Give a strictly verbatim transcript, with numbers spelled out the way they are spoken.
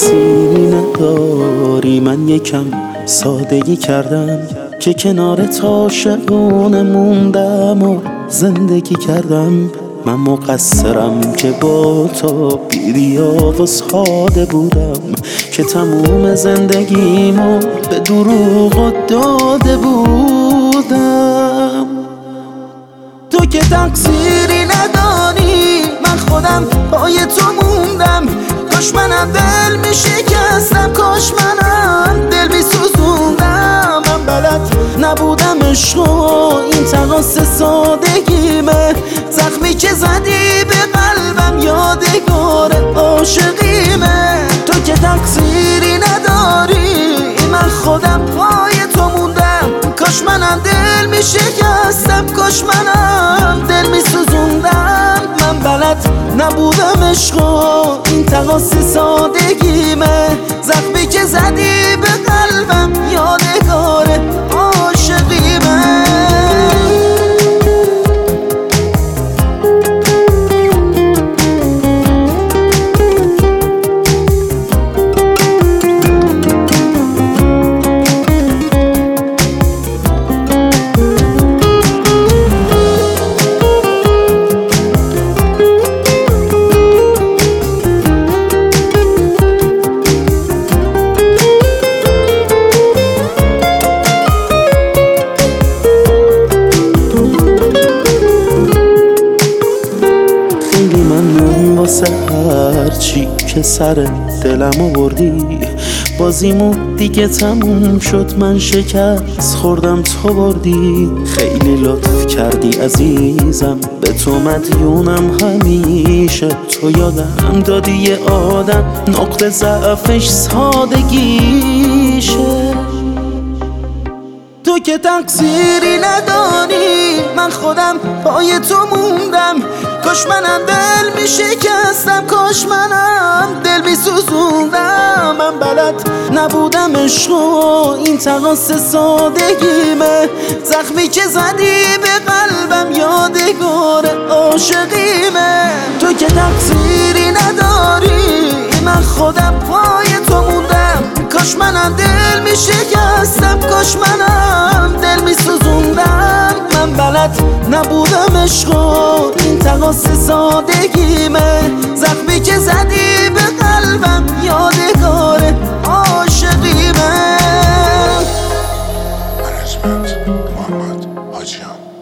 تقصیری نداری، من یکم سادگی کردم که کنارت عاشقونه موندم و زندگی کردم. من مقصرم که با تو بی‌ریا و ساده بودم، که تموم زندگیمو به دروغ داده بودم. تو که تقصیری نداری، من خودم پای تو موندم. کاش منم دل می شکستم، کاش منم دل می سوزوندم. من بلد نبودم عشق و این تقاص سادگیمه، زخمی که زدی به قلبم یادگار عاشقیمه. تو که تقصیری نداری، من خودم پای تو موندم. کاش منم دل می شکستم، کاش منم دل می سوزوندم. من بلد نبودم عشق و این تقاص سادگیمه، زخمی که زدی به قلبم یادگار عاشقیمه. هرچی که سر دلم آوردی، بازیمو دیگه تموم شد، من شکست خوردم تو بردی. خیلی لطف کردی عزیزم، به تو مدیونم همیشه. تو یادم دادی یه آدم نقطه ضعفش سادگیشه. تو که تقصیری نداری، من خودم پای تو موندم. کاش منم دل می شکستم، کاش منم دل می سوزوندم. من بلد نبودم عشق و این تقاص سادگیمه، زخمی که زدی به قلبم یادگار عاشقیمه. تو که تقصیری نداری، من خودم پای تو موندم. کاش منم دل می شکستم، کاش منم دل می سوزوندم. من بلد نبودم عشق و این تقاص سادگیمه، زخمی که زدی به قلبم یادگار عاشقیمه. من اسمت محمد حاجیان.